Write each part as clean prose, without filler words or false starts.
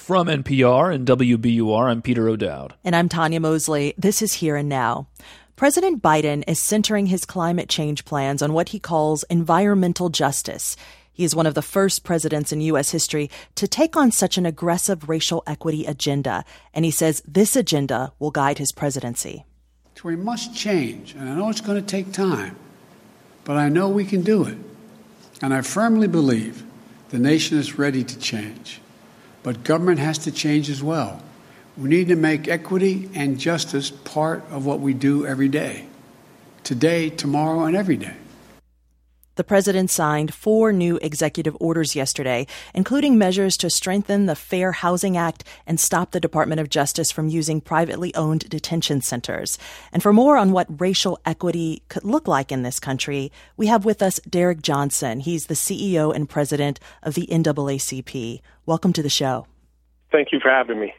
From NPR and WBUR, I'm Peter O'Dowd. And I'm Tanya Mosley. This is Here and Now. President Biden is centering his climate change plans on what he calls environmental justice. He is one of the first presidents in U.S. history to take on such an aggressive racial equity agenda, and he says this agenda will guide his presidency. We must change, and I know it's going to take time, but I know we can do it. And I firmly believe the nation is ready to change. But government has to change as well. We need to make equity and justice part of what we do every day. Today, tomorrow, and every day. The president signed 4 new executive orders yesterday, including measures to strengthen the Fair Housing Act and stop the Department of Justice from using privately owned detention centers. And for more on what racial equity could look like in this country, we have with us Derek Johnson. He's the CEO and president of the NAACP. Welcome to the show. Thank you for having me.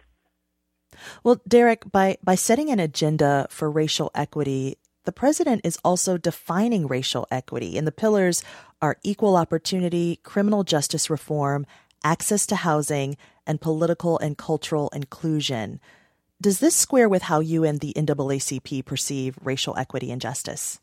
Well, Derek, by setting an agenda for racial equity, the president is also defining racial equity, and the pillars are equal opportunity, criminal justice reform, access to housing, and political and cultural inclusion. Does this square with how you and the NAACP perceive racial equity and justice?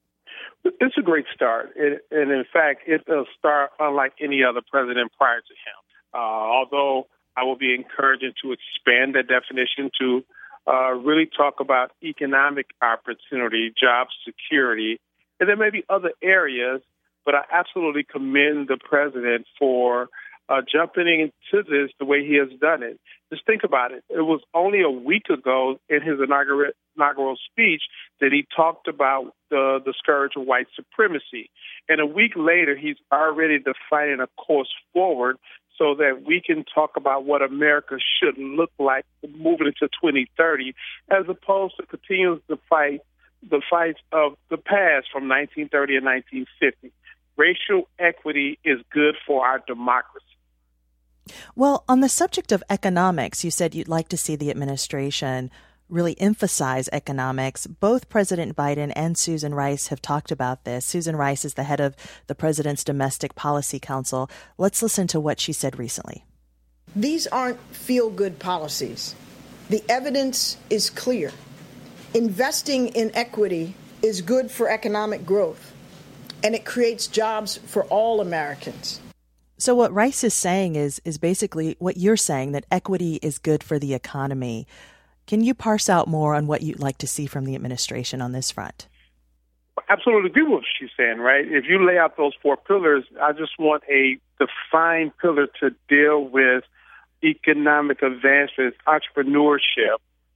It's a great start, and in fact, it's a start unlike any other president prior to him. Although I will be encouraging to expand that definition to really talk about economic opportunity, job security, and there may be other areas, but I absolutely commend the president for jumping into this the way he has done it. Just think about it. It was only a week ago in his inaugural speech that he talked about the scourge of white supremacy. And a week later, he's already defining a course forward so that we can talk about what America should look like moving into 2030, as opposed to continuing to fight the fights of the past from 1930 and 1950. Racial equity is good for our democracy. Well, on the subject of economics, you said you'd like to see the administration really emphasize economics. Both President Biden and Susan Rice have talked about this. Susan Rice is the head of the President's Domestic Policy Council. Let's listen to what she said recently. These aren't feel-good policies. The evidence is clear. Investing in equity is good for economic growth, and it creates jobs for all Americans. So what Rice is saying is basically what you're saying, that equity is good for the economy. Can you parse out more on what you'd like to see from the administration on this front? I absolutely agree with what she's saying, right? If you lay out those 4 pillars, I just want a defined pillar to deal with economic advancements, entrepreneurship,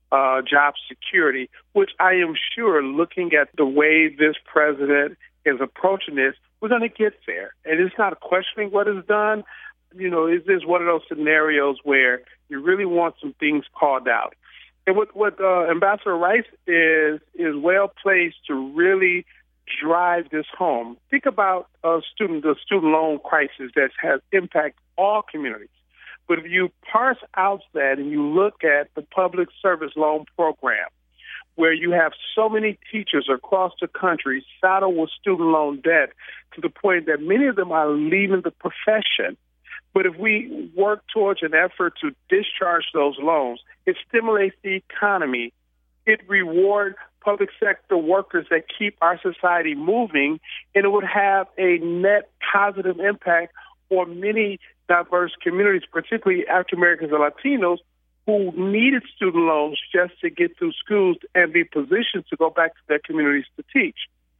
job security, which I am sure, looking at the way this president is approaching this, we're going to get there. And it's not questioning what is done. You know, is this one of those scenarios where you really want some things called out? And what Ambassador Rice is well placed to really drive this home. Think about the student loan crisis that has impacted all communities. But if you parse out that and you look at the public service loan program, where you have so many teachers across the country saddled with student loan debt to the point that many of them are leaving the profession. But if we work towards an effort to discharge those loans, it stimulates the economy. It rewards public sector workers that keep our society moving, and it would have a net positive impact on many diverse communities, particularly African Americans and Latinos, who needed student loans just to get through schools and be positioned to go back to their communities to teach.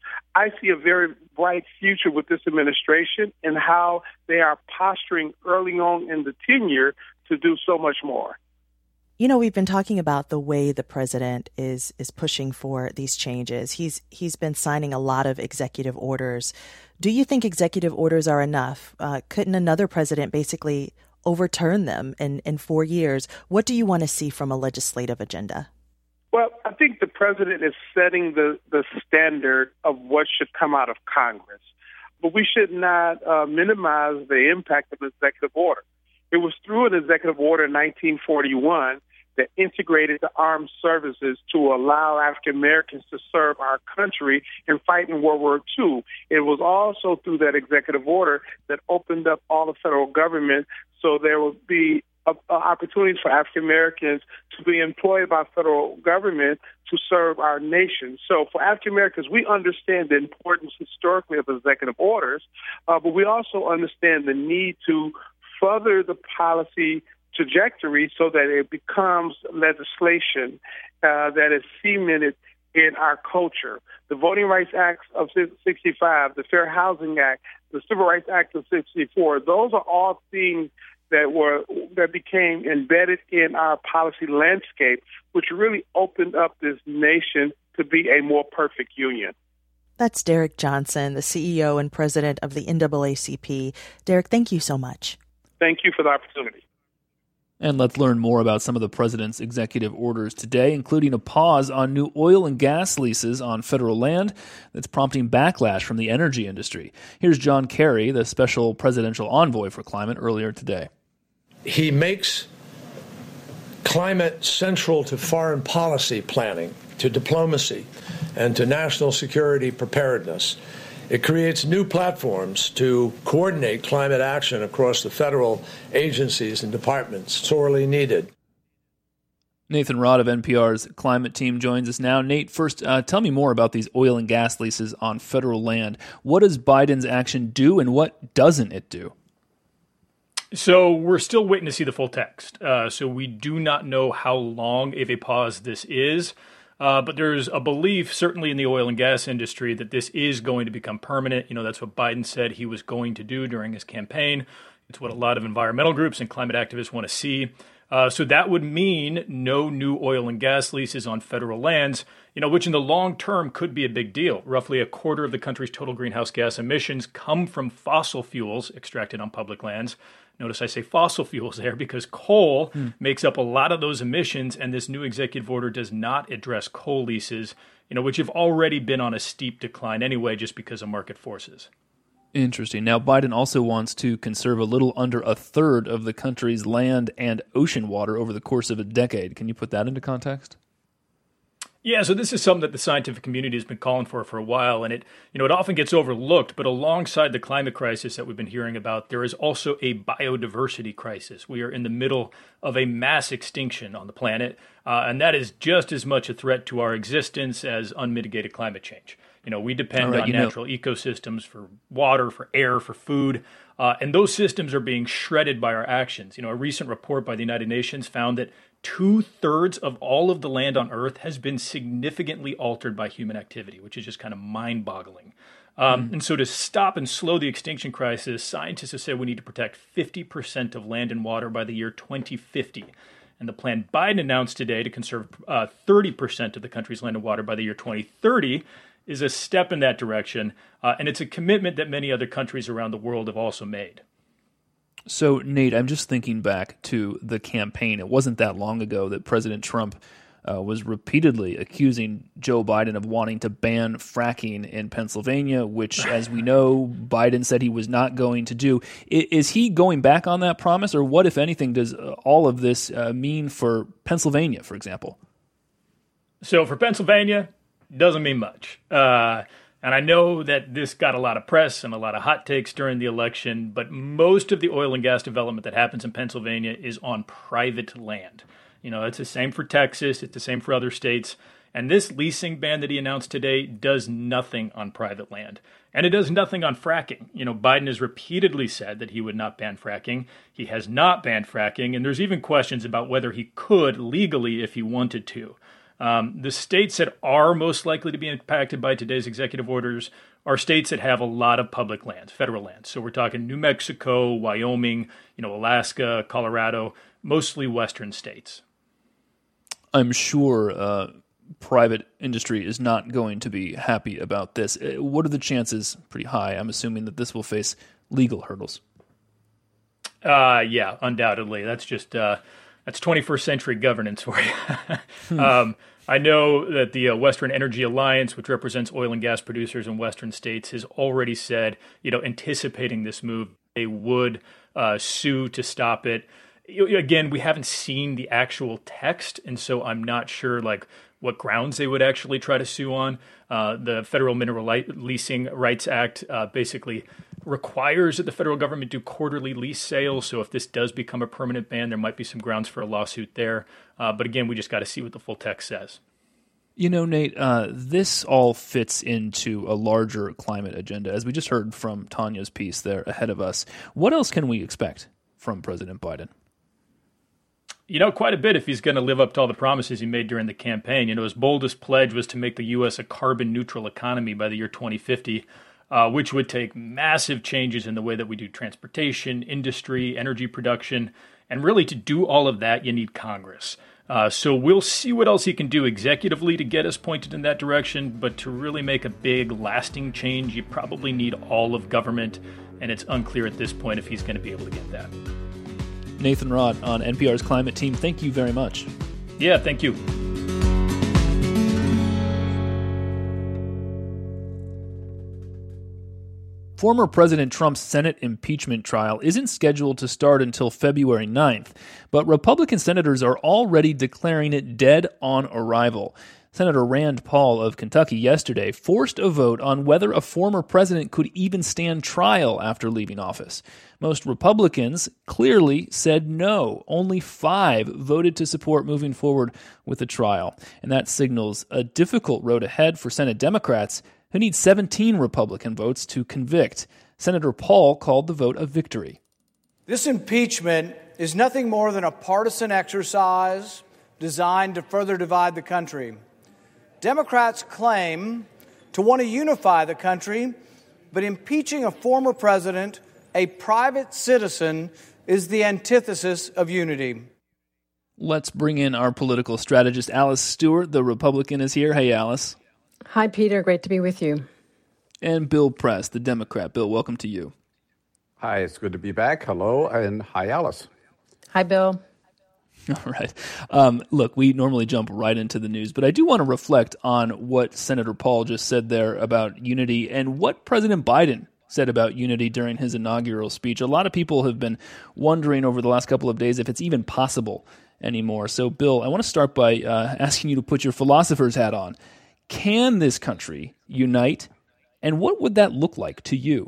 I see a very bright future with this administration and how they are posturing early on in the tenure to do so much more. You know, we've been talking about the way the president is pushing for these changes. He's been signing a lot of executive orders. Do you think executive orders are enough? Couldn't another president basically overturn them in 4 years? What do you want to see from a legislative agenda? Well, I think the president is setting the standard of what should come out of Congress. But we should not minimize the impact of an executive order. It was through an executive order in 1941 that integrated the armed services to allow African Americans to serve our country and fight in World War II. It was also through that executive order that opened up all the federal government so there would be opportunities for African Americans to be employed by federal government to serve our nation. So for African Americans, we understand the importance historically of executive orders, but we also understand the need to further the policy trajectory so that it becomes legislation that is cemented in our culture. The Voting Rights Act of 65, the Fair Housing Act, the Civil Rights Act of 64, those are all things that became embedded in our policy landscape, which really opened up this nation to be a more perfect union. That's Derek Johnson, the CEO and president of the NAACP. Derek, thank you so much. Thank you for the opportunity. And let's learn more about some of the president's executive orders today, including a pause on new oil and gas leases on federal land that's prompting backlash from the energy industry. Here's John Kerry, the special presidential envoy for climate, earlier today. He makes climate central to foreign policy planning, to diplomacy, and to national security preparedness. It creates new platforms to coordinate climate action across the federal agencies and departments, sorely needed. Nathan Rod of NPR's climate team joins us now. Nate, first, tell me more about these oil and gas leases on federal land. What does Biden's action do, and what doesn't it do? So we're still waiting to see the full text. So we do not know how long of a pause this is. But there's a belief, certainly in the oil and gas industry, that this is going to become permanent. You know, that's what Biden said he was going to do during his campaign. It's what a lot of environmental groups and climate activists want to see. So that would mean no new oil and gas leases on federal lands, you know, which in the long term could be a big deal. Roughly a quarter of the country's total greenhouse gas emissions come from fossil fuels extracted on public lands. Notice I say fossil fuels there because coal makes up a lot of those emissions, and this new executive order does not address coal leases, you know, which have already been on a steep decline anyway just because of market forces. Interesting. Now, Biden also wants to conserve a little under a third of the country's land and ocean water over the course of a decade. Can you put that into context? Yeah, so this is something that the scientific community has been calling for a while, and it often gets overlooked. But alongside the climate crisis that we've been hearing about, there is also a biodiversity crisis. We are in the middle of a mass extinction on the planet, and that is just as much a threat to our existence as unmitigated climate change. You know, we depend on natural ecosystems for water, for air, for food, and those systems are being shredded by our actions. You know, a recent report by the United Nations found that 2/3 of all of the land on Earth has been significantly altered by human activity, which is just kind of mind-boggling. And so to stop and slow the extinction crisis, scientists have said we need to protect 50% of land and water by the year 2050. And the plan Biden announced today to conserve 30% of the country's land and water by the year 2030 is a step in that direction. And it's a commitment that many other countries around the world have also made. So, Nate, I'm just thinking back to the campaign. It wasn't that long ago that President Trump was repeatedly accusing Joe Biden of wanting to ban fracking in Pennsylvania, which, as we know, Biden said he was not going to do. Is he going back on that promise, or what, if anything, does all of this mean for Pennsylvania, for example? So for Pennsylvania, doesn't mean much. And I know that this got a lot of press and a lot of hot takes during the election, but most of the oil and gas development that happens in Pennsylvania is on private land. You know, it's the same for Texas. It's the same for other states. And this leasing ban that he announced today does nothing on private land. And it does nothing on fracking. You know, Biden has repeatedly said that he would not ban fracking. He has not banned fracking. And there's even questions about whether he could legally if he wanted to. The states that are most likely to be impacted by today's executive orders are states that have a lot of public lands, federal lands. So we're talking New Mexico, Wyoming, Alaska, Colorado, mostly western states. I'm sure private industry is not going to be happy about this. What are the chances? Pretty high. I'm assuming that this will face legal hurdles. Yeah, undoubtedly. That's just that's 21st century governance for you. I know that the Western Energy Alliance, which represents oil and gas producers in western states, has already said, anticipating this move, they would sue to stop it. Again, we haven't seen the actual text, and so I'm not sure, what grounds they would actually try to sue on. The Federal Mineral Leasing Rights Act basically requires that the federal government do quarterly lease sales. So if this does become a permanent ban, there might be some grounds for a lawsuit there. But again, we just got to see what the full text says. You know, Nate, this all fits into a larger climate agenda, as we just heard from Tanya's piece there ahead of us. What else can we expect from President Biden? You know, quite a bit if he's going to live up to all the promises he made during the campaign. You know, his boldest pledge was to make the U.S. a carbon-neutral economy by the year 2050, which would take massive changes in the way that we do transportation, industry, energy production. And really, to do all of that, you need Congress. So we'll see what else he can do executively to get us pointed in that direction. But to really make a big, lasting change, you probably need all of government. And it's unclear at this point if he's going to be able to get that. Nathan Rott on NPR's Climate Team, thank you very much. Yeah, thank you. Former President Trump's Senate impeachment trial isn't scheduled to start until February 9th, but Republican senators are already declaring it dead on arrival. Senator Rand Paul of Kentucky yesterday forced a vote on whether a former president could even stand trial after leaving office. Most Republicans clearly said no. Only 5 voted to support moving forward with the trial. And that signals a difficult road ahead for Senate Democrats, who need 17 Republican votes to convict. Senator Paul called the vote a victory. This impeachment is nothing more than a partisan exercise designed to further divide the country. Democrats claim to want to unify the country, but impeaching a former president, a private citizen, is the antithesis of unity. Let's bring in our political strategist, Alice Stewart, the Republican, is here. Hey, Alice. Hi, Peter. Great to be with you. And Bill Press, the Democrat. Bill, welcome to you. Hi, it's good to be back. Hello, and hi, Alice. Hi, Bill. All right. Look, we normally jump right into the news, but I do want to reflect on what Senator Paul just said there about unity and what President Biden said about unity during his inaugural speech. A lot of people have been wondering over the last couple of days if it's even possible anymore. So, Bill, I want to start by asking you to put your philosopher's hat on. Can this country unite, and what would that look like to you?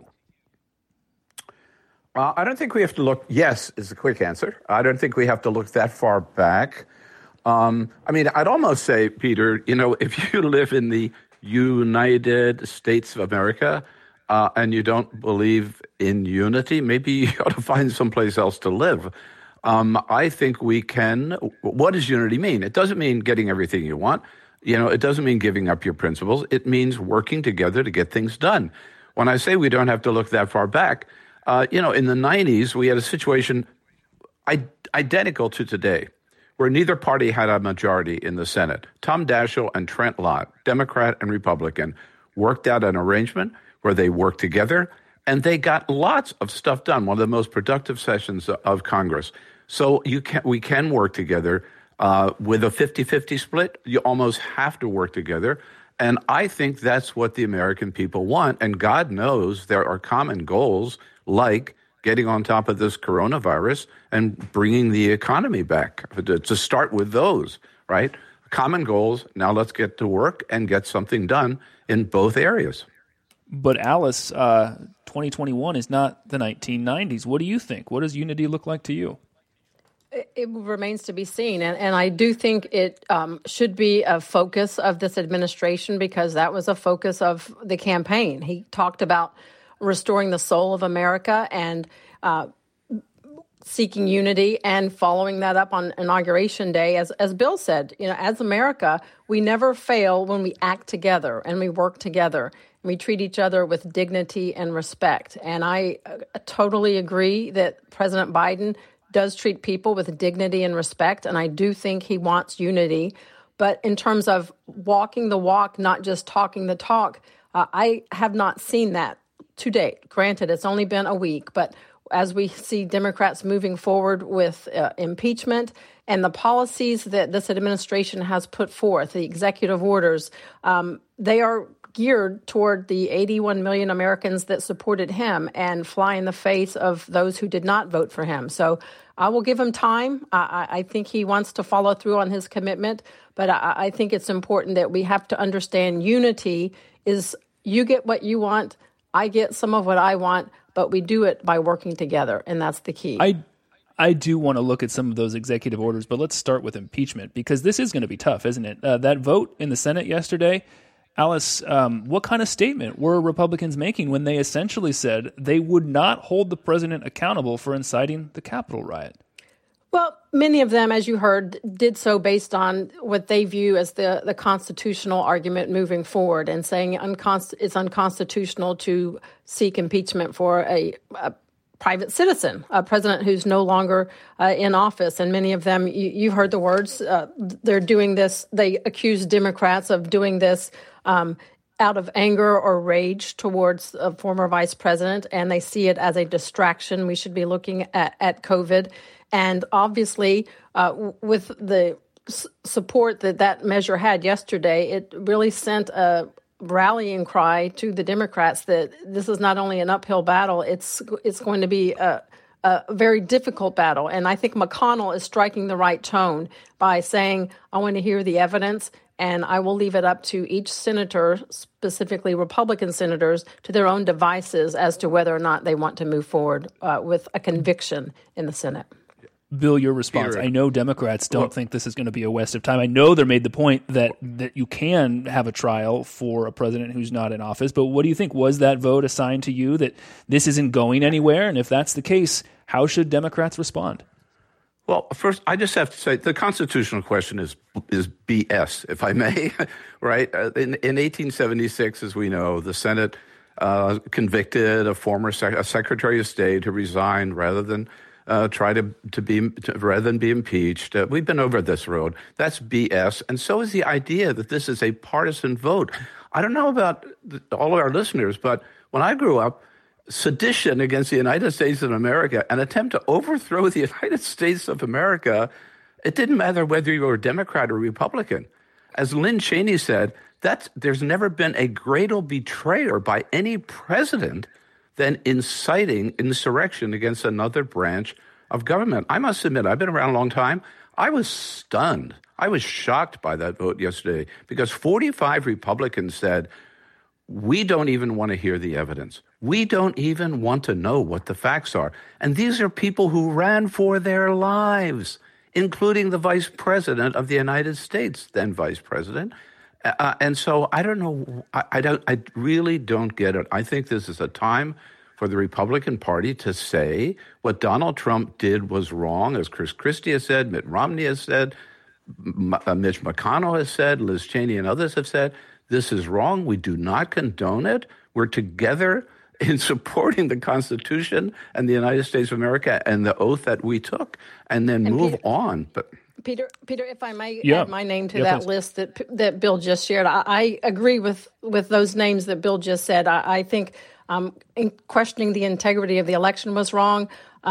I don't think we have to look, yes, is the quick answer. I don't think we have to look that far back. I mean, I'd almost say, Peter, you know, if you live in the United States of America and you don't believe in unity, maybe you ought to find someplace else to live. I think we can. What does unity mean? It doesn't mean getting everything you want. You know, it doesn't mean giving up your principles. It means working together to get things done. When I say we don't have to look that far back, you know, in the 90s, we had a situation identical to today, where neither party had a majority in the Senate. Tom Daschle and Trent Lott, Democrat and Republican, worked out an arrangement where they worked together, and they got lots of stuff done, one of the most productive sessions of Congress. So we can work together. With a 50-50 split, you almost have to work together. And I think that's what the American people want. And God knows there are common goals like getting on top of this coronavirus and bringing the economy back. To start with those, right? Common goals. Now let's get to work and get something done in both areas. But Alice, 2021 is not the 1990s. What do you think? What does unity look like to you? It remains to be seen. And I do think it should be a focus of this administration because that was a focus of the campaign. He talked about restoring the soul of America and seeking unity and following that up on Inauguration Day. As Bill said, you know, as America, we never fail when we act together and we work together. And we treat each other with dignity and respect. And I totally agree that President Biden does treat people with dignity and respect, and I do think he wants unity. But in terms of walking the walk, not just talking the talk, I have not seen that to date. Granted, it's only been a week, but as we see Democrats moving forward with impeachment and the policies that this administration has put forth, the executive orders, they are geared toward the 81 million Americans that supported him and fly in the face of those who did not vote for him. So I will give him time. I think he wants to follow through on his commitment, but I think it's important that we have to understand unity is you get what you want, I get some of what I want, but we do it by working together, and that's the key. I do want to look at some of those executive orders, but let's start with impeachment, because this is going to be tough, isn't it? That vote in the Senate yesterday, Alice, what kind of statement were Republicans making when they essentially said they would not hold the president accountable for inciting the Capitol riot? Well, many of them, as you heard, did so based on what they view as the constitutional argument moving forward and saying it's unconstitutional to seek impeachment for a private citizen, a president who's no longer in office. And many of them, you've heard the words, they're doing this. They accuse Democrats of doing this out of anger or rage towards a former vice president, and they see it as a distraction. We should be looking at COVID. And obviously, with the support that measure had yesterday, it really sent a rallying cry to the Democrats that this is not only an uphill battle, it's going to be a very difficult battle. And I think McConnell is striking the right tone by saying, I want to hear the evidence, and I will leave it up to each senator, specifically Republican senators, to their own devices as to whether or not they want to move forward with a conviction in the Senate. Bill, your response. I know Democrats don't think this is going to be a waste of time. I know they made the point that you can have a trial for a president who's not in office, but what do you think? Was that vote assigned to you that this isn't going anywhere? And if that's the case, how should Democrats respond? Well, first, I just have to say the constitutional question is BS, if I may, right? In 1876, as we know, the Senate convicted a former Secretary of State who resigned rather than rather than be impeached. We've been over this road. That's BS. And so is the idea that this is a partisan vote. I don't know about all of our listeners, but when I grew up, sedition against the United States of America, an attempt to overthrow the United States of America, it didn't matter whether you were a Democrat or Republican. As Lynn Cheney said, there's never been a greater betrayer by any president than inciting insurrection against another branch of government. I must admit, I've been around a long time. I was stunned. I was shocked by that vote yesterday because 45 Republicans said, we don't even want to hear the evidence. We don't even want to know what the facts are. And these are people who ran for their lives, including the Vice President of the United States, then Vice President. And so I don't know. I really don't get it. I think this is a time for the Republican Party to say what Donald Trump did was wrong, as Chris Christie has said, Mitt Romney has said, Mitch McConnell has said, Liz Cheney and others have said, this is wrong. We do not condone it. We're together in supporting the Constitution and the United States of America and the oath that we took, and then move on. But Peter, if I may add my name to that list that Bill just shared, I agree with those names that Bill just said. I think in questioning the integrity of the election was wrong.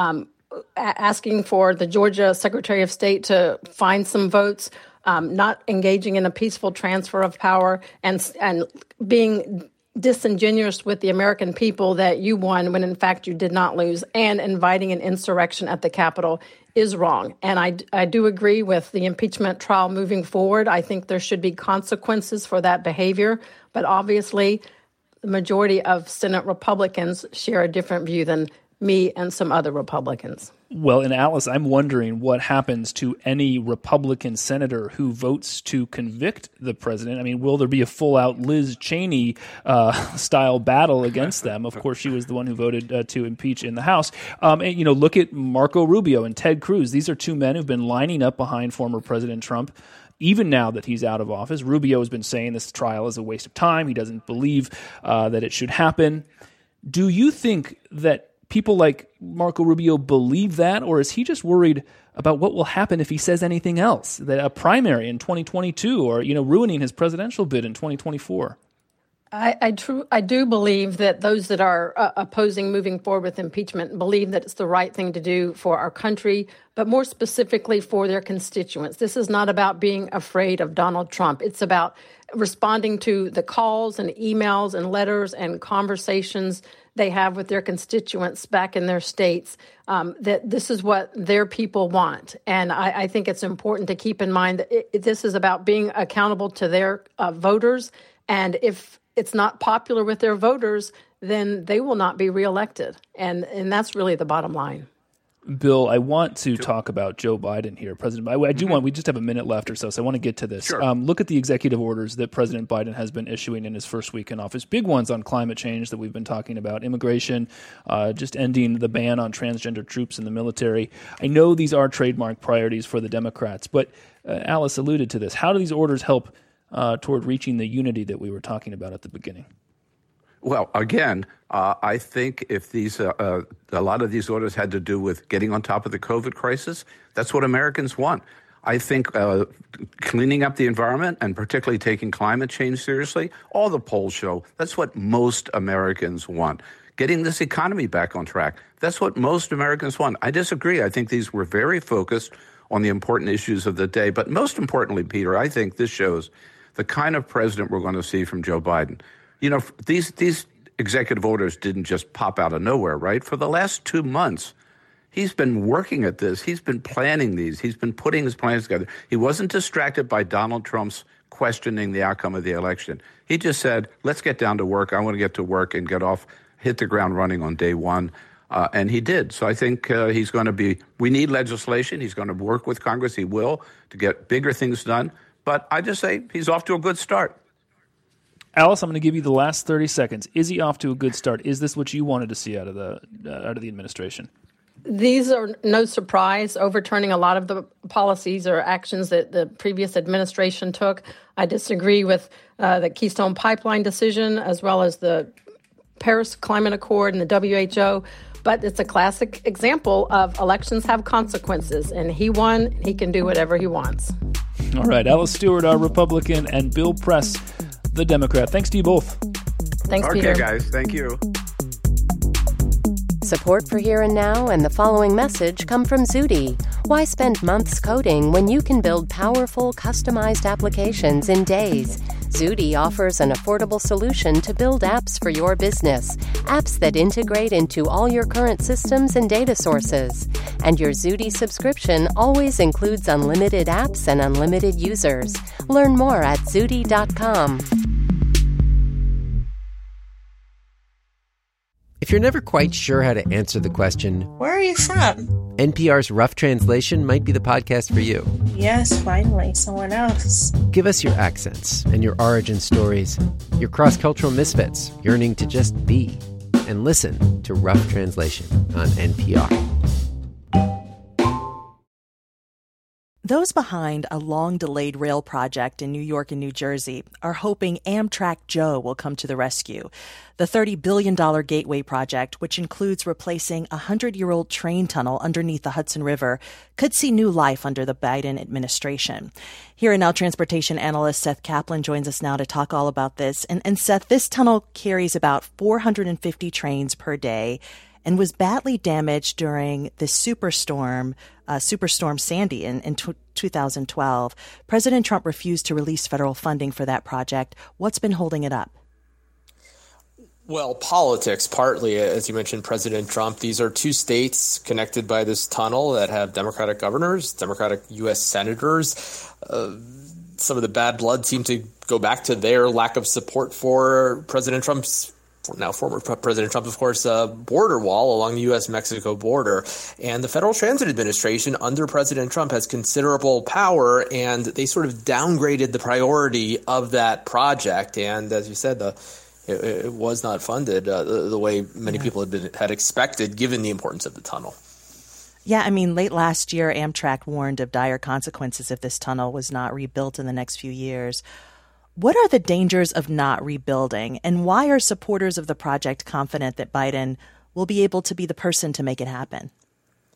Asking for the Georgia Secretary of State to find some votes, not engaging in a peaceful transfer of power, and being disingenuous with the American people that you won when in fact you did not lose, and inviting an insurrection at the Capitol is wrong. And I do agree with the impeachment trial moving forward. I think there should be consequences for that behavior, but obviously the majority of Senate Republicans share a different view than me and some other Republicans. Well, and Alice, I'm wondering what happens to any Republican senator who votes to convict the president. I mean, will there be a full-out Liz Cheney style battle against them? Of course, she was the one who voted to impeach in the House. And, look at Marco Rubio and Ted Cruz. These are two men who've been lining up behind former President Trump. Even now that he's out of office, Rubio has been saying this trial is a waste of time. He doesn't believe that it should happen. Do you think that people like Marco Rubio believe that, or is he just worried about what will happen if he says anything else, that a primary in 2022 or, ruining his presidential bid in 2024? I do believe that those that are opposing moving forward with impeachment believe that it's the right thing to do for our country, but more specifically for their constituents. This is not about being afraid of Donald Trump. It's about responding to the calls and emails and letters and conversations they have with their constituents back in their states, that this is what their people want. And I think it's important to keep in mind that this is about being accountable to their voters. And if it's not popular with their voters, then they will not be reelected. And that's really the bottom line. Bill, I want to talk about Joe Biden here. President Biden, I do want, we just have a minute left or so I want to get to this. Sure. Look at the executive orders that President Biden has been issuing in his first week in office. Big ones on climate change that we've been talking about, immigration, just ending the ban on transgender troops in the military. I know these are trademark priorities for the Democrats, but Alice alluded to this. How do these orders help toward reaching the unity that we were talking about at the beginning? Well, again, I think if a lot of these orders had to do with getting on top of the COVID crisis, that's what Americans want. I think cleaning up the environment and particularly taking climate change seriously, all the polls show that's what most Americans want. Getting this economy back on track, that's what most Americans want. I disagree. I think these were very focused on the important issues of the day. But most importantly, Peter, I think this shows the kind of president we're going to see from Joe Biden. You know, these executive orders didn't just pop out of nowhere, right? For the last 2 months, he's been working at this. He's been planning these. He's been putting his plans together. He wasn't distracted by Donald Trump's questioning the outcome of the election. He just said, let's get down to work. I want to get to work and hit the ground running on day one. And he did. So I think he's going to we need legislation. He's going to work with Congress. He will to get bigger things done. But I just say he's off to a good start. Alice, I'm going to give you the last 30 seconds. Is he off to a good start? Is this what you wanted to see out of the administration? These are no surprise, overturning a lot of the policies or actions that the previous administration took. I disagree with the Keystone Pipeline decision, as well as the Paris Climate Accord and the WHO. But it's a classic example of elections have consequences, and he won. He can do whatever he wants. All right, Alice Stewart, our Republican, and Bill Press, the Democrat. Thanks to you both. Thanks, Peter. Okay, guys. Thank you. Support for Here and Now and the following message come from Zudi. Why spend months coding when you can build powerful, customized applications in days? Zudi offers an affordable solution to build apps for your business, apps that integrate into all your current systems and data sources. And your Zudi subscription always includes unlimited apps and unlimited users. Learn more at Zudi.com. If you're never quite sure how to answer the question, where are you from? NPR's Rough Translation might be the podcast for you. Yes, finally, someone else. Give us your accents and your origin stories, your cross-cultural misfits yearning to just be, and listen to Rough Translation on NPR. Those behind a long-delayed rail project in New York and New Jersey are hoping Amtrak Joe will come to the rescue. The $30 billion Gateway project, which includes replacing a 100-year-old train tunnel underneath the Hudson River, could see new life under the Biden administration. Here and Now transportation analyst Seth Kaplan joins us now to talk all about this. And Seth, this tunnel carries about 450 trains per day and was badly damaged during the Superstorm Sandy in 2012. President Trump refused to release federal funding for that project. What's been holding it up? Well, politics, partly, as you mentioned, President Trump. These are two states connected by this tunnel that have Democratic governors, Democratic U.S. senators. Some of the bad blood seemed to go back to their lack of support for President Trump's, now former President Trump, of course, border wall along the U.S.-Mexico border. And the Federal Transit Administration under President Trump has considerable power, and they sort of downgraded the priority of that project. And as you said, it was not funded the way many people had expected, given the importance of the tunnel. Yeah, I mean, late last year, Amtrak warned of dire consequences if this tunnel was not rebuilt in the next few years. What are the dangers of not rebuilding, and why are supporters of the project confident that Biden will be able to be the person to make it happen?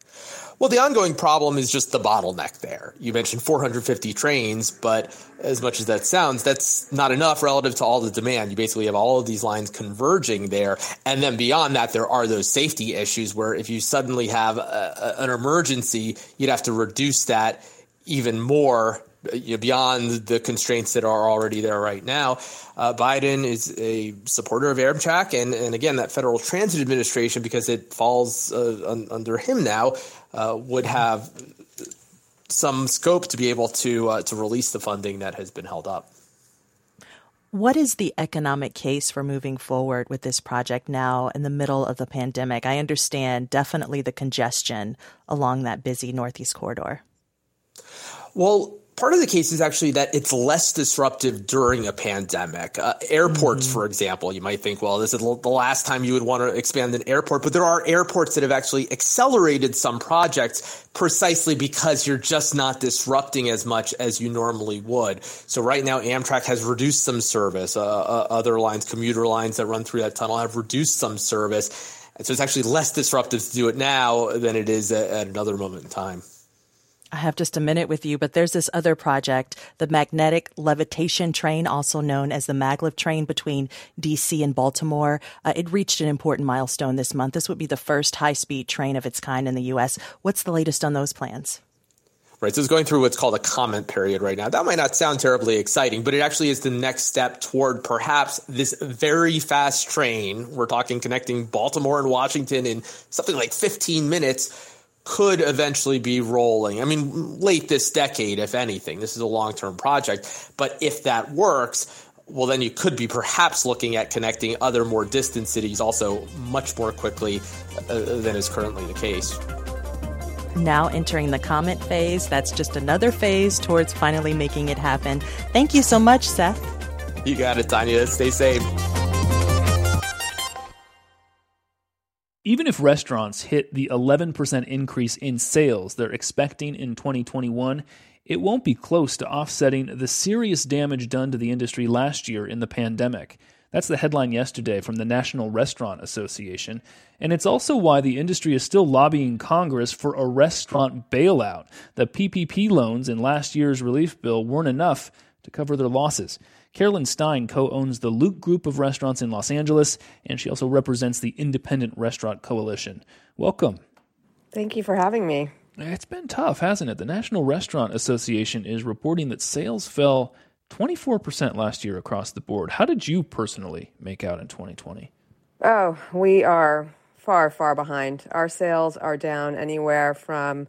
Well, the ongoing problem is just the bottleneck there. You mentioned 450 trains, but as much as that sounds, that's not enough relative to all the demand. You basically have all of these lines converging there. And then beyond that, there are those safety issues where if you suddenly have an emergency, you'd have to reduce that even more beyond the constraints that are already there right now. Biden is a supporter of Amtrak, and again, that Federal Transit Administration, because it falls under him now, would have some scope to be able to release the funding that has been held up. What is the economic case for moving forward with this project now in the middle of the pandemic? I understand definitely the congestion along that busy Northeast corridor. Well, part of the case is actually that it's less disruptive during a pandemic. Airports, for example, you might think, well, this is the last time you would want to expand an airport. But there are airports that have actually accelerated some projects precisely because you're just not disrupting as much as you normally would. So right now, Amtrak has reduced some service. Other lines, commuter lines that run through that tunnel have reduced some service. And so it's actually less disruptive to do it now than it is at another moment in time. I have just a minute with you, but there's this other project, the Magnetic Levitation Train, also known as the Maglev train between D.C. and Baltimore. It reached an important milestone this month. This would be the first high-speed train of its kind in the U.S. What's the latest on those plans? Right, so it's going through what's called a comment period right now. That might not sound terribly exciting, but it actually is the next step toward perhaps this very fast train. We're talking connecting Baltimore and Washington in something like 15 minutes. Could eventually be rolling. I mean, late this decade, if anything. This is a long-term project. But if that works, well, then you could be perhaps looking at connecting other more distant cities also much more quickly than is currently the case. Now entering the comment phase. That's just another phase towards finally making it happen. Thank you so much, Seth. You got it, Tanya. Stay safe. Even if restaurants hit the 11% increase in sales they're expecting in 2021, it won't be close to offsetting the serious damage done to the industry last year in the pandemic. That's the headline yesterday from the National Restaurant Association, and it's also why the industry is still lobbying Congress for a restaurant bailout. The PPP loans in last year's relief bill weren't enough to cover their losses. Carolyn Stein co-owns the Luke Group of restaurants in Los Angeles, and she also represents the Independent Restaurant Coalition. Welcome. Thank you for having me. It's been tough, hasn't it? The National Restaurant Association is reporting that sales fell 24% last year across the board. How did you personally make out in 2020? Oh, we are far, far behind. Our sales are down anywhere from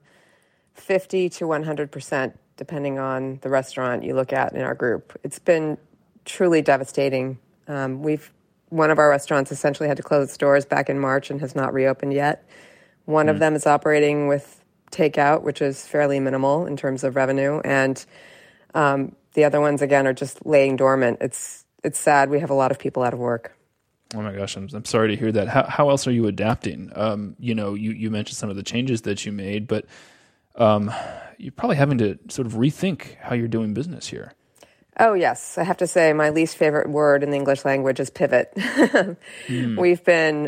50 to 100%, depending on the restaurant you look at in our group. It's been truly devastating. One of our restaurants essentially had to close its doors back in March and has not reopened yet. One of them is operating with takeout, which is fairly minimal in terms of revenue, and the other ones again are just laying dormant. It's sad. We have a lot of people out of work. Oh my gosh, I'm sorry to hear that. How else are you adapting? You mentioned some of the changes that you made, but you're probably having to sort of rethink how you're doing business here. Oh, yes. I have to say my least favorite word in the English language is pivot. We've been,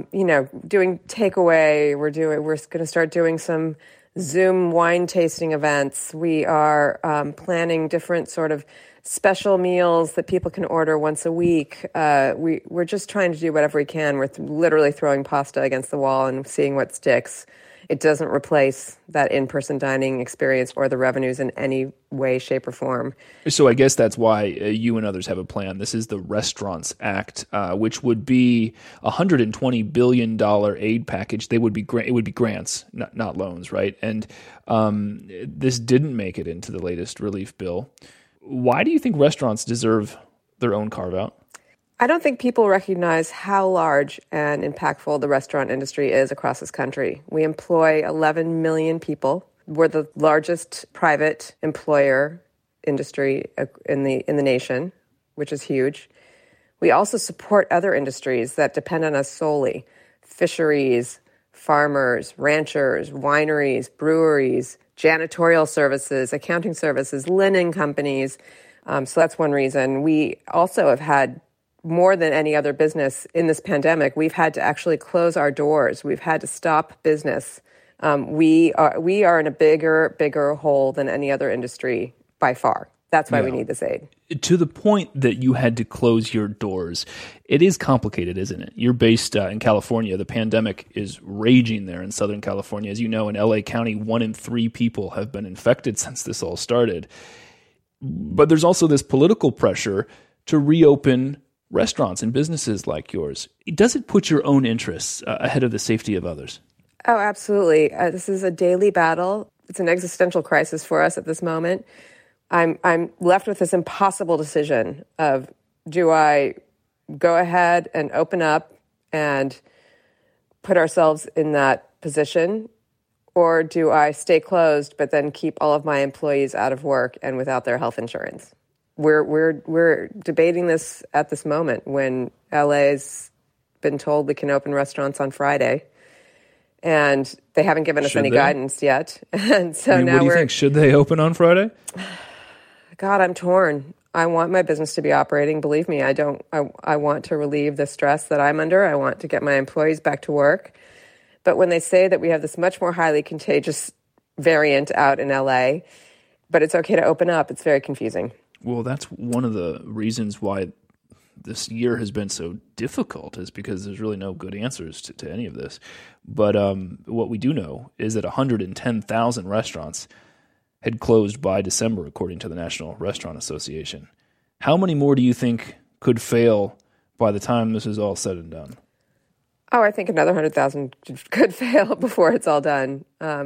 doing takeaway. We're going to start doing some Zoom wine tasting events. We are planning different sort of special meals that people can order once a week. We're just trying to do whatever we can. We're literally throwing pasta against the wall and seeing what sticks. It doesn't replace that in-person dining experience or the revenues in any way, shape, or form. So I guess that's why you and others have a plan. This is the Restaurants Act, which would be a $120 billion aid package. It would be grants, not loans, right? And this didn't make it into the latest relief bill. Why do you think restaurants deserve their own carve-out? I don't think people recognize how large and impactful the restaurant industry is across this country. We employ 11 million people. We're the largest private employer industry in the nation, which is huge. We also support other industries that depend on us solely: fisheries, farmers, ranchers, wineries, breweries, janitorial services, accounting services, linen companies. So that's one reason. We also have had more than any other business in this pandemic, we've had to actually close our doors. We've had to stop business We are in a bigger hole than any other industry by far. That's why we need this aid. To the point that you had to close your doors, it is complicated, isn't it? You're based in California. The pandemic is raging there in Southern California. As you know, in LA County, 1 in 3 people have been infected since this all started. But there's also this political pressure to reopen restaurants and businesses like yours. Does it put your own interests ahead of the safety of others? Oh, absolutely. This is a daily battle. It's an existential crisis for us at this moment. I'm left with this impossible decision of, do I go ahead and open up and put ourselves in that position, or do I stay closed but then keep all of my employees out of work and without their health insurance? We're debating this at this moment when LA's been told we can open restaurants on Friday, and they haven't given us any guidance yet. And so now what do you think? Should they open on Friday? God, I'm torn. I want my business to be operating. Believe me, I want to relieve the stress that I'm under. I want to get my employees back to work. But when they say that we have this much more highly contagious variant out in LA, but it's okay to open up, it's very confusing. Well, that's one of the reasons why this year has been so difficult, is because there's really no good answers to any of this. But what we do know is that 110,000 restaurants had closed by December, according to the National Restaurant Association. How many more do you think could fail by the time this is all said and done? Oh, I think another 100,000 could fail before it's all done.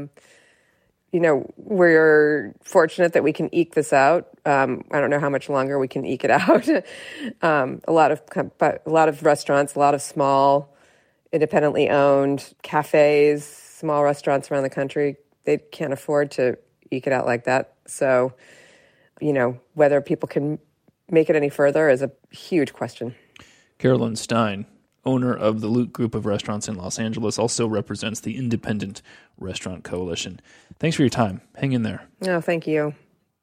We're fortunate that we can eke this out. I don't know how much longer we can eke it out. A lot of restaurants, a lot of small, independently owned cafes, small restaurants around the country, they can't afford to eke it out like that. So, whether people can make it any further is a huge question. Carolyn Stein, owner of the Loot Group of restaurants in Los Angeles, also represents the Independent Restaurant Coalition. Thanks for your time. Hang in there. Oh, thank you.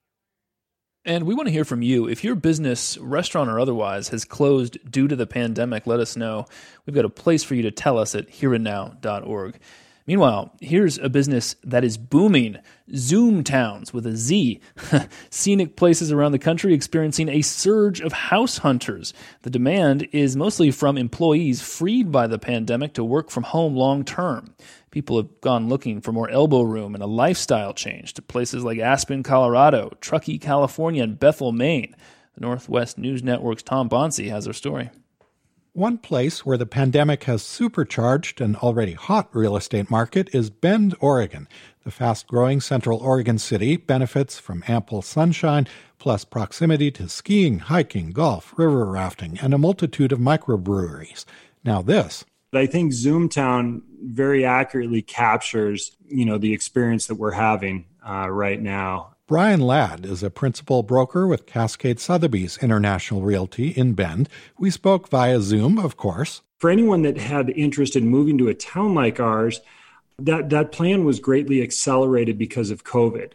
And we want to hear from you. If your business, restaurant or otherwise, has closed due to the pandemic, let us know. We've got a place for you to tell us at hereandnow.org. Meanwhile, here's a business that is booming. Zoom Towns with a Z. Scenic places around the country experiencing a surge of house hunters. The demand is mostly from employees freed by the pandemic to work from home long term. People have gone looking for more elbow room and a lifestyle change to places like Aspen, Colorado, Truckee, California, and Bethel, Maine. The Northwest News Network's Tom Bonsi has our story. One place where the pandemic has supercharged an already hot real estate market is Bend, Oregon. The fast-growing Central Oregon city benefits from ample sunshine, plus proximity to skiing, hiking, golf, river rafting, and a multitude of microbreweries. Now this. I think Zoomtown very accurately captures, the experience that we're having right now. Brian Ladd is a principal broker with Cascade Sotheby's International Realty in Bend. We spoke via Zoom, of course. For anyone that had interest in moving to a town like ours, that plan was greatly accelerated because of COVID.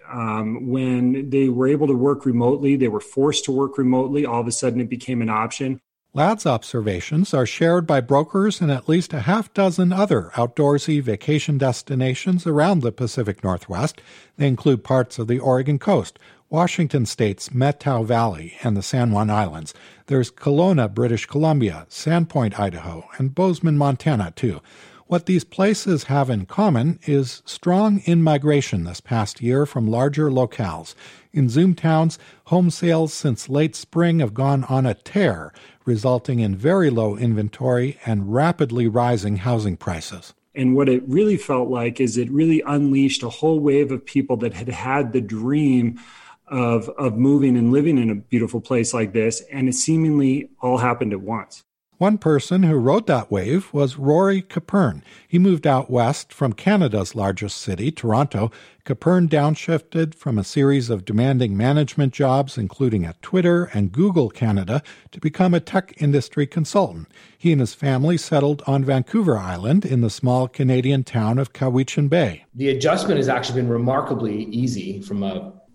When they were able to work remotely, they were forced to work remotely. All of a sudden, it became an option. Ladd's observations are shared by brokers in at least a half dozen other outdoorsy vacation destinations around the Pacific Northwest. They include parts of the Oregon coast, Washington State's Methow Valley, and the San Juan Islands. There's Kelowna, British Columbia, Sandpoint, Idaho, and Bozeman, Montana, too. What these places have in common is strong in-migration this past year from larger locales. In Zoom Towns, home sales since late spring have gone on a tear, resulting in very low inventory and rapidly rising housing prices. And what it really felt like is it really unleashed a whole wave of people that had had the dream of moving and living in a beautiful place like this, and it seemingly all happened at once. One person who rode that wave was Rory Capern. He moved out west from Canada's largest city, Toronto. Capern downshifted from a series of demanding management jobs, including at Twitter and Google Canada, to become a tech industry consultant. He and his family settled on Vancouver Island in the small Canadian town of Cowichan Bay. The adjustment has actually been remarkably easy from a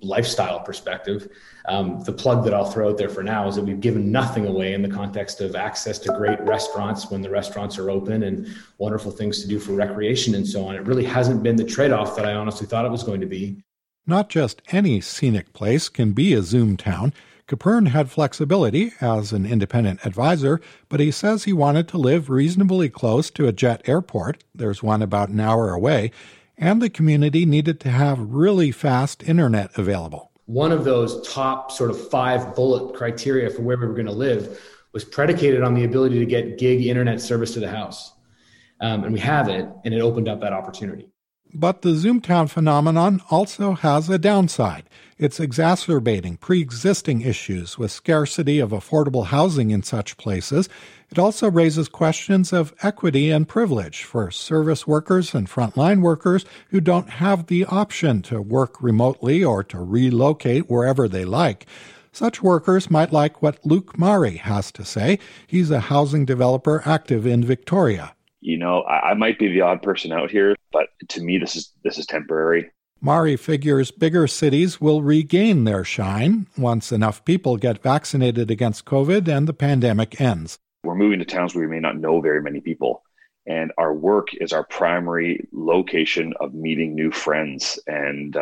lifestyle perspective. The plug that I'll throw out there for now is that we've given nothing away in the context of access to great restaurants when the restaurants are open and wonderful things to do for recreation and so on. It really hasn't been the trade-off that I honestly thought it was going to be. Not just any scenic place can be a Zoom town. Capern had flexibility as an independent advisor, but he says he wanted to live reasonably close to a jet airport. There's one about an hour away. And the community needed to have really fast internet available. One of those top sort of 5 bullet criteria for where we were going to live was predicated on the ability to get gig internet service to the house. And we have it, and it opened up that opportunity. But the Zoomtown phenomenon also has a downside. It's exacerbating pre-existing issues with scarcity of affordable housing in such places. It also raises questions of equity and privilege for service workers and frontline workers who don't have the option to work remotely or to relocate wherever they like. Such workers might like what Luke Mari has to say. He's a housing developer active in Victoria. You know, I might be the odd person out here, but to me, this is temporary. Mari figures bigger cities will regain their shine once enough people get vaccinated against COVID and the pandemic ends. We're moving to towns where we may not know very many people, and our work is our primary location of meeting new friends. And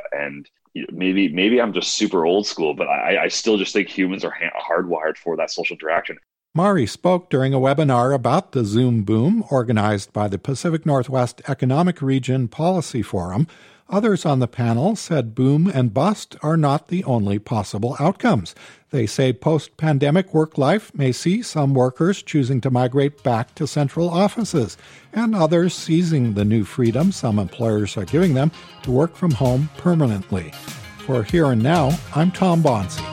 maybe I'm just super old school, but I still just think humans are hardwired for that social interaction. Mari spoke during a webinar about the Zoom boom organized by the Pacific Northwest Economic Region Policy Forum. Others on the panel said boom and bust are not the only possible outcomes. They say post-pandemic work life may see some workers choosing to migrate back to central offices, and others seizing the new freedom some employers are giving them to work from home permanently. For Here and Now, I'm Tom Bonsi.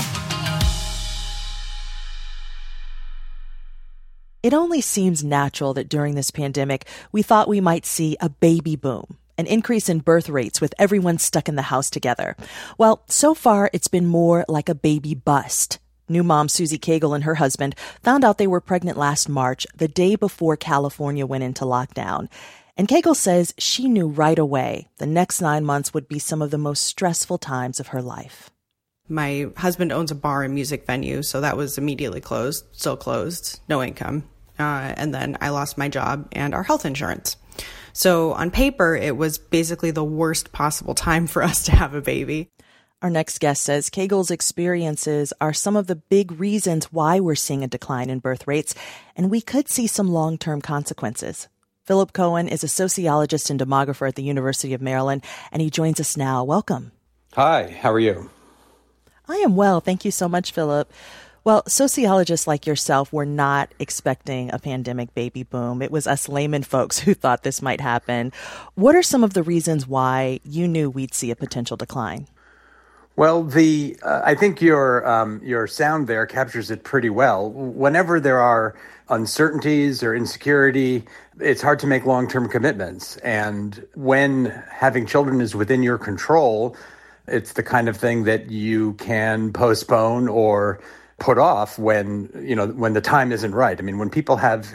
It only seems natural that during this pandemic, we thought we might see a baby boom, an increase in birth rates with everyone stuck in the house together. Well, so far, it's been more like a baby bust. New mom Susie Cagle and her husband found out they were pregnant last March, the day before California went into lockdown. And Cagle says she knew right away the next 9 months would be some of the most stressful times of her life. My husband owns a bar and music venue, so that was immediately closed, still closed, no income. And then I lost my job and our health insurance. So on paper, it was basically the worst possible time for us to have a baby. Our next guest says Cagle's experiences are some of the big reasons why we're seeing a decline in birth rates, and we could see some long-term consequences. Philip Cohen is a sociologist and demographer at the University of Maryland, and he joins us now. Welcome. Hi, how are you? I am well. Thank you so much, Philip. Well, sociologists like yourself were not expecting a pandemic baby boom. It was us layman folks who thought this might happen. What are some of the reasons why you knew we'd see a potential decline? Well, I think your sound there captures it pretty well. Whenever there are uncertainties or insecurity, it's hard to make long-term commitments. And when having children is within your control, it's the kind of thing that you can postpone or put off when the time isn't right. I mean, when people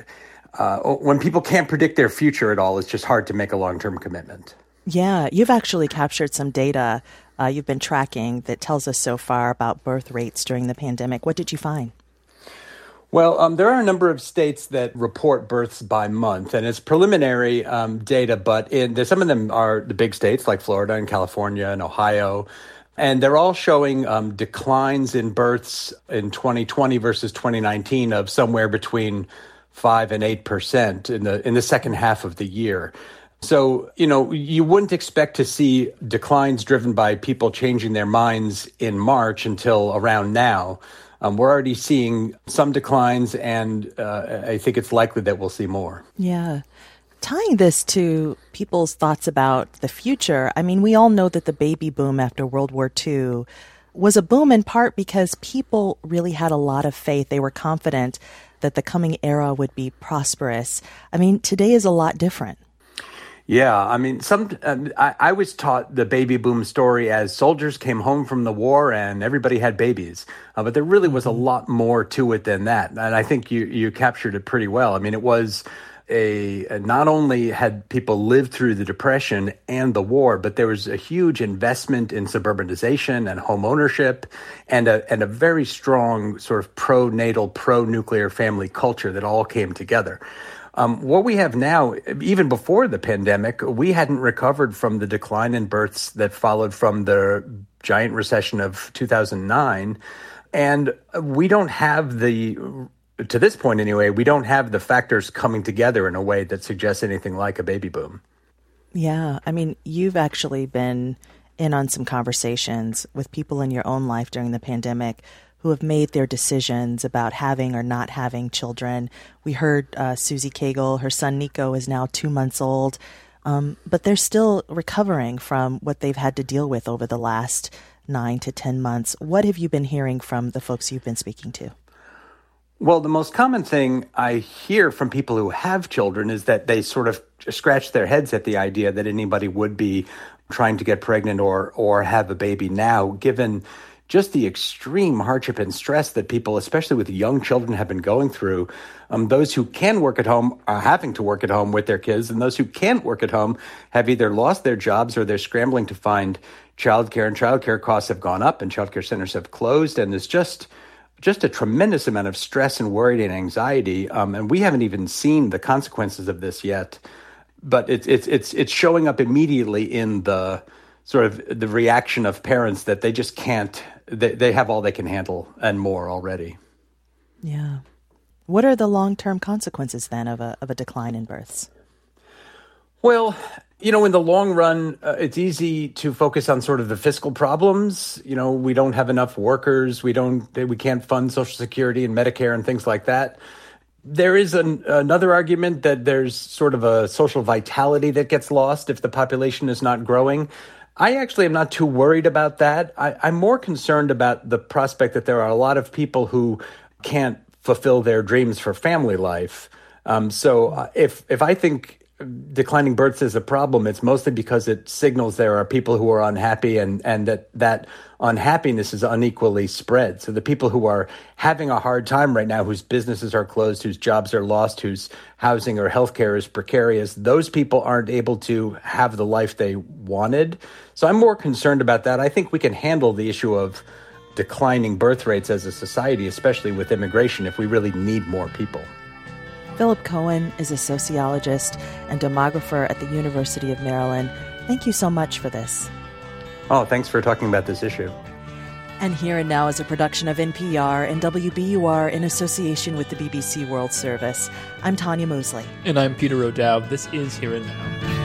can't predict their future at all, it's just hard to make a long-term commitment. Yeah, you've actually captured some data you've been tracking that tells us so far about birth rates during the pandemic. What did you find? Well, there are a number of states that report births by month, and it's preliminary data, but some of them are the big states like Florida and California and Ohio, and they're all showing declines in births in 2020 versus 2019 of somewhere between 5 and 8% in the second half of the year. So, you wouldn't expect to see declines driven by people changing their minds in March until around now. We're already seeing some declines, and I think it's likely that we'll see more. Yeah. Tying this to people's thoughts about the future, I mean, we all know that the baby boom after World War II was a boom in part because people really had a lot of faith. They were confident that the coming era would be prosperous. I mean, today is a lot different. Yeah, I mean, I was taught the baby boom story as soldiers came home from the war and everybody had babies. But there really was a lot more to it than that. And I think you captured it pretty well. I mean, it was not only had people lived through the Depression and the war, but there was a huge investment in suburbanization and home ownership and a very strong sort of pro-natal, pro-nuclear family culture that all came together. What we have now, even before the pandemic, we hadn't recovered from the decline in births that followed from the giant recession of 2009. And we don't have to this point anyway, we don't have the factors coming together in a way that suggests anything like a baby boom. Yeah. I mean, you've actually been in on some conversations with people in your own life during the pandemic who have made their decisions about having or not having children. We heard Susie Cagle, her son Nico is now 2 months old, but they're still recovering from what they've had to deal with over the last 9 to 10 months. What have you been hearing from the folks you've been speaking to? Well, the most common thing I hear from people who have children is that they sort of scratch their heads at the idea that anybody would be trying to get pregnant or have a baby now, given just the extreme hardship and stress that people, especially with young children, have been going through. Those who can work at home are having to work at home with their kids, and those who can't work at home have either lost their jobs or they're scrambling to find childcare, and childcare costs have gone up and childcare centers have closed, and there's just a tremendous amount of stress and worry and anxiety, and we haven't even seen the consequences of this yet. But it's showing up immediately in the sort of the reaction of parents that they just can't. They have all they can handle and more already. Yeah. What are the long-term consequences then of a decline in births? Well, in the long run, it's easy to focus on sort of the fiscal problems. We don't have enough workers. We can't fund Social Security and Medicare and things like that. There is another argument that there's sort of a social vitality that gets lost if the population is not growing. I actually am not too worried about that. I'm more concerned about the prospect that there are a lot of people who can't fulfill their dreams for family life. So if I think declining births is a problem, it's mostly because it signals there are people who are unhappy and that unhappiness is unequally spread. So the people who are having a hard time right now, whose businesses are closed, whose jobs are lost, whose housing or healthcare is precarious, those people aren't able to have the life they wanted. So I'm more concerned about that. I think we can handle the issue of declining birth rates as a society, especially with immigration, if we really need more people. Philip Cohen is a sociologist and demographer at the University of Maryland. Thank you so much for this. Oh, thanks for talking about this issue. And Here and Now is a production of NPR and WBUR in association with the BBC World Service. I'm Tanya Mosley. And I'm Peter O'Dowd. This is Here and Now.